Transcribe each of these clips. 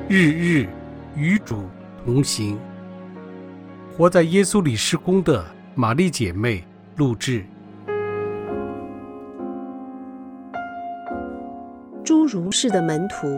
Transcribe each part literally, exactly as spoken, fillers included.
日日与主同行。活在耶稣里事工的玛丽姐妹录制。 侏儒式的门徒。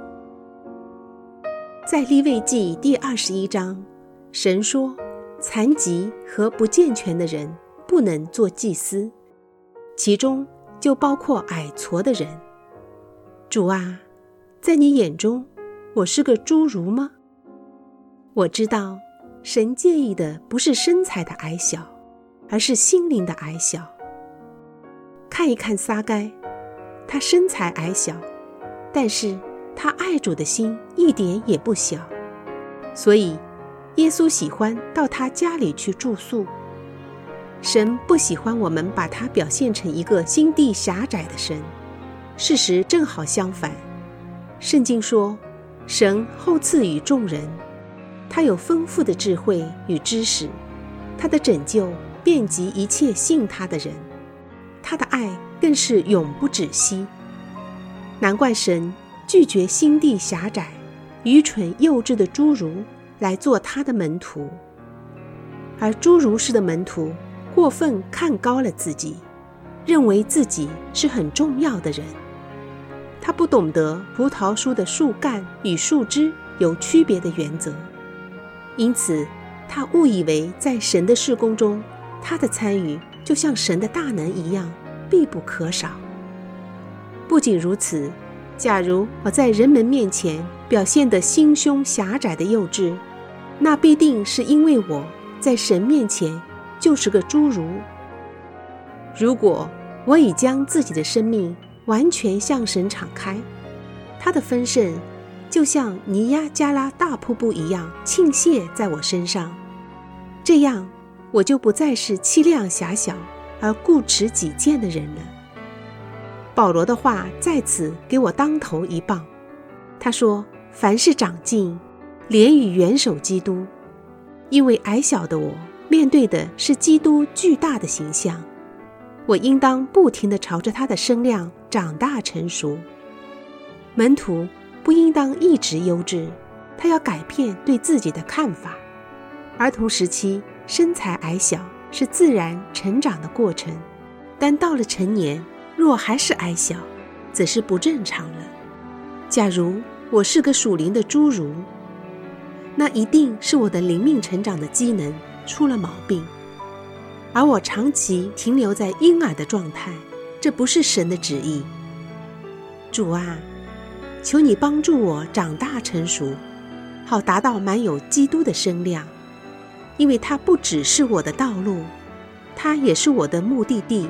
在利未记第二十一章，神说残疾和不健全的人不能做祭司，其中就包括矮矬的人。主啊，在你眼中我是个侏儒吗？我知道神介意的不是身材的矮小，而是心灵的矮小。看一看撒该，他身材矮小，但是他爱主的心一点也不小，所以耶稣喜欢到他家里去住宿。神不喜欢我们把他表现成一个心地狭窄的神，事实正好相反。圣经说，神厚赐与众人，他有丰富的智慧与知识，他的拯救遍及一切信他的人，他的爱更是永不止息。难怪神拒绝心地狭窄、愚蠢幼稚的侏儒来做他的门徒，而侏儒式的门徒过分看高了自己，认为自己是很重要的人。他不懂得葡萄树的树干与树枝有区别的原则，因此他误以为在神的事工中，他的参与就像神的大能一样必不可少。不仅如此，假如我在人们面前表现得心胸狭窄的幼稚，那必定是因为我在神面前就是个侏儒。如果我已将自己的生命完全向神敞开，他的丰盛就像尼亚加拉大瀑布一样倾泻在我身上，这样我就不再是气量狭小而固执己见的人了。保罗的话在此给我当头一棒，他说凡事长进，连与元首基督，因为矮小的我面对的是基督巨大的形象，我应当不停地朝着他的身量长大成熟。门徒不应当一直优质，他要改变对自己的看法。儿童时期身材矮小是自然成长的过程，但到了成年，若还是矮小，则是不正常了。假如我是个属灵的侏儒，那一定是我的灵命成长的机能出了毛病，而我长期停留在婴儿的状态，这不是神的旨意。主啊，求你帮助我长大成熟，好达到满有基督的身量，因为它不只是我的道路，它也是我的目的地。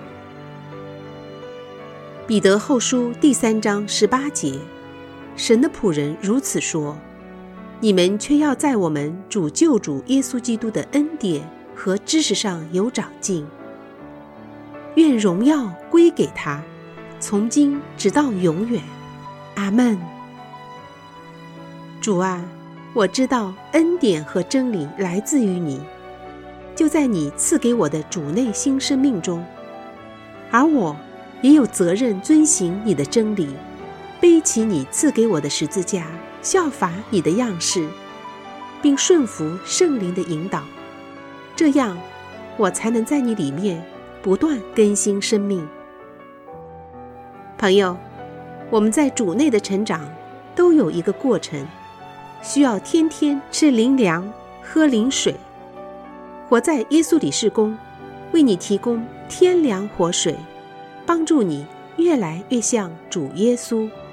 彼得后书第三章十八节，神的仆人如此说，你们却要在我们主救主耶稣基督的恩典和知识上有长进，愿荣耀归给他，从今直到永远。阿们。主啊，我知道恩典和真理来自于你，就在你赐给我的主内新生命中，而我也有责任遵行你的真理，背起你赐给我的十字架，效法你的样式，并顺服圣灵的引导，这样我才能在你里面不断更新生命。朋友，我们在主内的成长都有一个过程，需要天天吃灵粮，喝灵水。活在耶稣里事工，为你提供天粮活水，帮助你越来越像主耶稣。